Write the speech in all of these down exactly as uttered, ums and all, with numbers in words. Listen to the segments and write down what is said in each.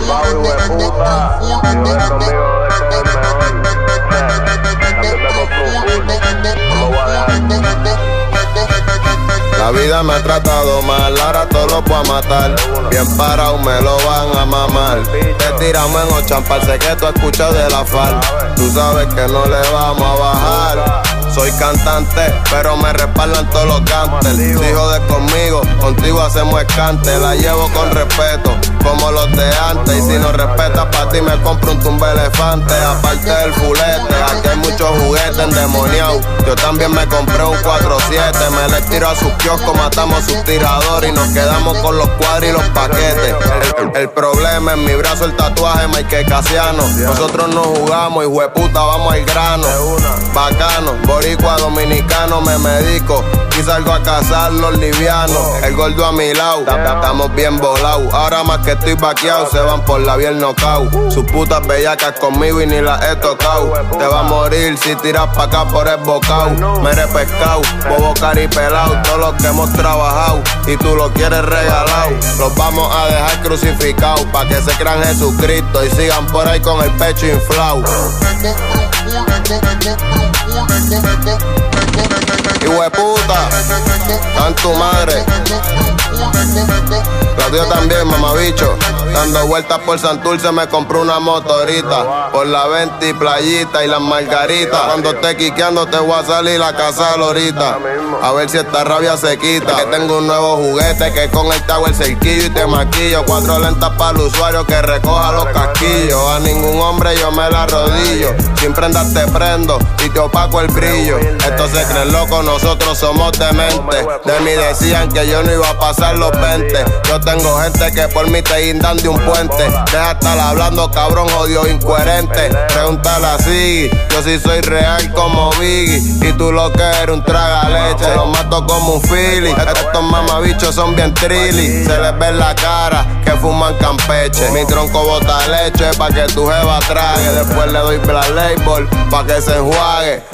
Pau, hijo de puta. Si joder conmigo, joder con el mejor. Antes me compré un full, no lo voy a dejar. La vida me ha tratado mal, ahora todo lo puedo matar. Bien parado me lo van a mamar. Te tiramos en Ochampal, sé que tú escuchas de la fal. Tú sabes que no le vamos a bajar. Soy cantante, pero me respaldan todos los cantes. Si jodes conmigo, contigo hacemos escante. La llevo con respeto, como los de antes. Y si no respetas pa' ti, me compro un tumba elefante. Aparte del fulete, aquí hay muchos juguetes endemoniados. Yo también me compré un cuatro siete. Me le tiro a sus kioscos, matamos sus tiradores. Y nos quedamos con los cuadros y los paquetes. El, el problema es mi brazo, el tatuaje Mike Casiano. Nosotros no jugamos, hijo de puta, vamos al grano. Bacano, boricua dominicano, me medico y salgo a cazar los livianos. El gordo a mi lado, estamos bien volados. Ahora más que estoy vaqueado, se van por la vía el knockout. Sus putas bellacas conmigo y ni las he tocado. Te va a morir si tiras pa' acá por el bocao. Mere pescado, bobo caripelao. Todos los que hemos trabajado y tú lo quieres regalado. Los vamos a dejar crucificados pa' que se crean Jesucristo y sigan por ahí con el pecho inflado. Hijo de puta, tan tu madre. La tuya también, mamabicho. Dando vueltas por Santurce me compré una motorita. Por la venta y playita y las margaritas. Cuando esté quiqueando te voy a salir a cazar ahorita. A ver si esta rabia se quita. Que tengo un nuevo juguete que con el te hago el cerquillo y te maquillo. Cuatro lentas para el usuario que recoja los casquillos. A ningún hombre yo me la arrodillo. Sin prendas te prendo y te opaco el brillo. Estos se creen locos, nosotros somos dementes. De mí decían que yo no iba a pasar los veinte. Yo tengo gente que por mí te guindan de un puente. Deja estar hablando, cabrón, odio incoherente. Pregúntale así, yo sí soy real como Biggie. Y tú lo que eres un traga leche. Los mato como un Philly. Estos mamabichos son bien trilly. Se les ve en la cara que fuman campeche. Mi tronco bota leche pa' que tu jeva trague. Después le doy Black Label pa' que se enjuague.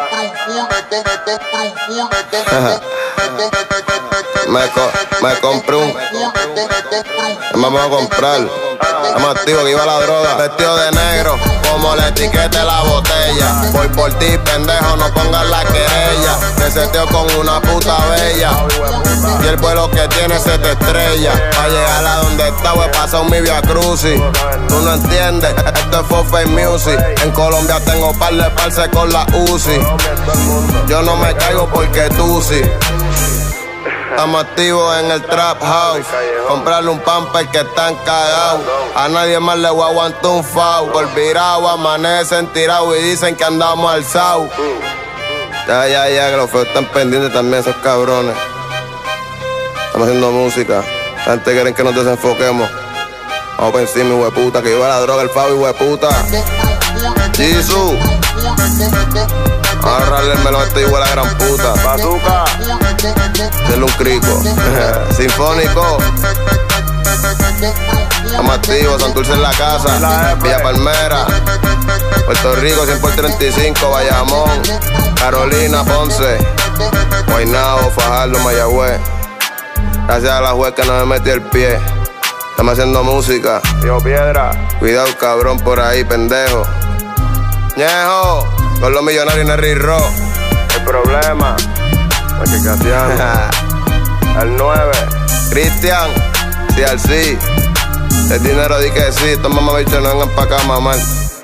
me, co me compré un. Me vamos a comprar. Estamos activos que iba la droga. Vestido de negro, como la etiqueta de la botella. Voy por ti, pendejo, no pongas la querella. Te seteo con una puta bella. Y el vuelo que tiene se te estrella. Pa' llegar a donde estaba he pasado mi Via Crucis. Tú no entiendes, esto es for fake music. En Colombia tengo par de parce con la Uzi. Yo no me caigo porque tú sí. Estamos activos en el trap house. Comprarle un pamper que están cagados. A nadie más le voy a aguantar un foul. Por virado, amanecen tirados y dicen que andamos alzados. Ya, ya, ya, que los feos están pendientes también, esos cabrones. Estamos haciendo música. La gente quiere que nos desenfoquemos. Vamos por encima, hijo de puta, que lleva la droga el Fabi, hijo de puta. Jisoo. Agarrarle el melón a este hijo de la gran puta. Bazooka. Denle un crico. Sinfónico. Estamos activos, Santurce en la casa. Villa Palmera. Puerto Rico, cien por treinta y cinco, Bayamón. Carolina, Ponce. Guaynabo, Fajardo, Mayagüez. Gracias a la juez que no me metió el pie. Estamos haciendo música. Río Piedra. Cuidado, cabrón, por ahí, pendejo. Ñejo. Con los millonarios en el Rirro. El problema. Mike Casiano. El nueve. Cristian. C R C. El dinero di que sí. Estos mamabichos no vengan pa' acá, mamá.